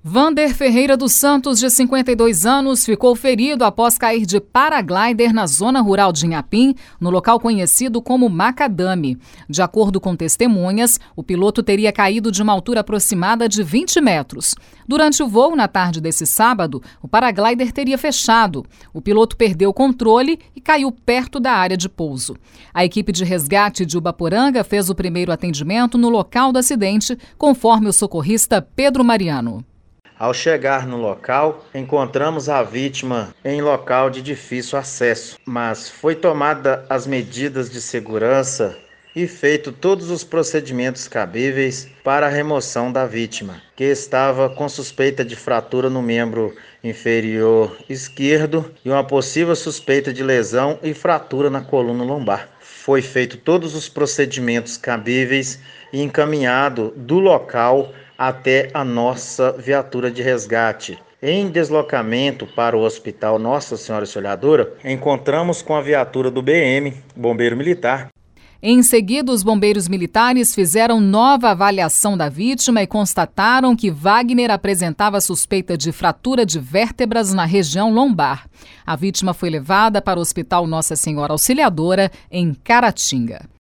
Vander Ferreira dos Santos, de 52 anos, ficou ferido após cair de paraglider na zona rural de Inhapim, no local conhecido como Macadame. De acordo com testemunhas, o piloto teria caído de uma altura aproximada de 20 metros. Durante o voo, na tarde desse sábado, o paraglider teria fechado. O piloto perdeu o controle e caiu perto da área de pouso. A equipe de resgate de Ubaporanga fez o primeiro atendimento no local do acidente, conforme o socorrista Pedro Mariano. Ao chegar no local, encontramos a vítima em local de difícil acesso, mas foi tomada as medidas de segurança e feito todos os procedimentos cabíveis para a remoção da vítima, que estava com suspeita de fratura no membro inferior esquerdo e uma possível suspeita de lesão e fratura na coluna lombar. Foi feito todos os procedimentos cabíveis e encaminhado do local até a nossa viatura de resgate. Em deslocamento para o Hospital Nossa Senhora Auxiliadora, encontramos com a viatura do BM, Bombeiro Militar. Em seguida, os bombeiros militares fizeram nova avaliação da vítima e constataram que Wagner apresentava suspeita de fratura de vértebras na região lombar. A vítima foi levada para o Hospital Nossa Senhora Auxiliadora, em Caratinga.